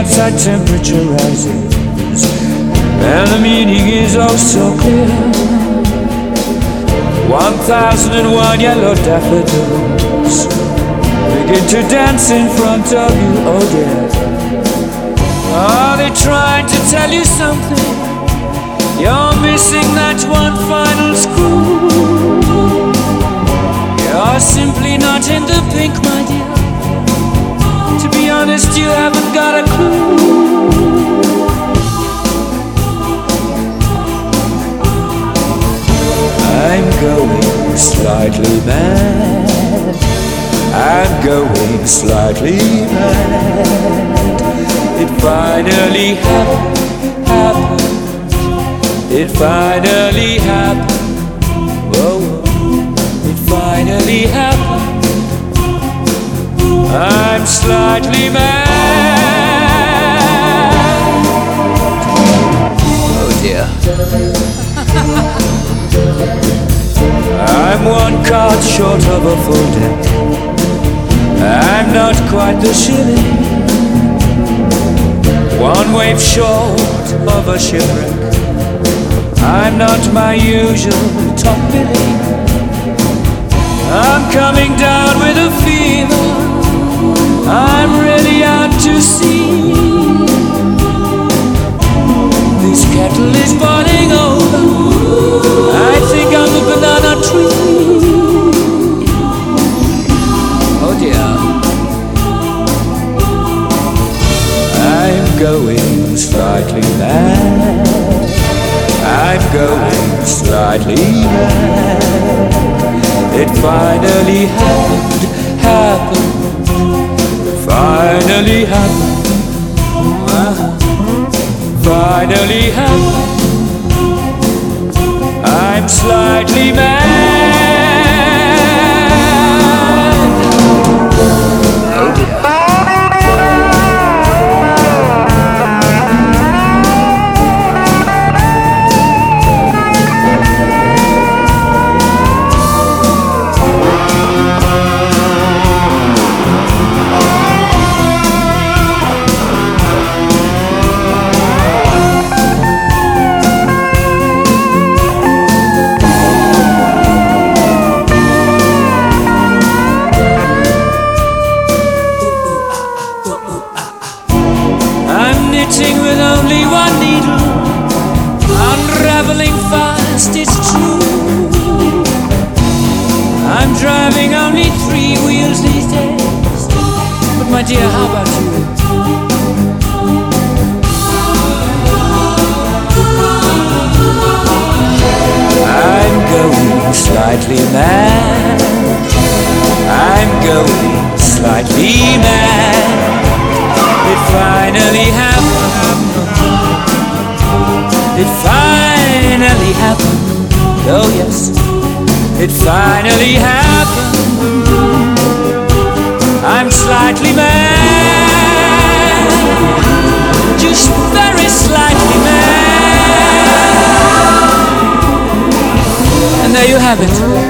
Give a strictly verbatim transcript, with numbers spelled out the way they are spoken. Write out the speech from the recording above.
outside temperature rises, and the meaning is oh so clear. One thousand and one yellow daffodils begin to dance in front of you, oh dear. Are they trying to tell you something? You're missing that one final screw. You're simply not in the pink, my dear. To be honest, you haven't got a clue. I'm going slightly mad. I'm going slightly mad. It finally happened, happened. It finally happened. Whoa, whoa. It finally happened. I'm slightly mad. Oh dear. I'm one card short of a full deck. I'm not quite the shilling. One wave short of a shipwreck. I'm not my usual top billing. I'm coming down with a fever. I'm really out to sea. This kettle is boiling over. I think I'm a banana tree. Oh dear. I'm going slightly mad. I'm going slightly mad. It finally happened, happened. Finally happened. Finally happened. I'm slightly mad. Oh dear. With only one needle, unraveling fast, it's true. I'm driving only three wheels these days. But my dear, how about you? I'm going slightly mad. I'm going slightly mad. It finally happened. It finally happened. Oh yes, it finally happened. I'm slightly mad. Just very slightly mad. And there you have it.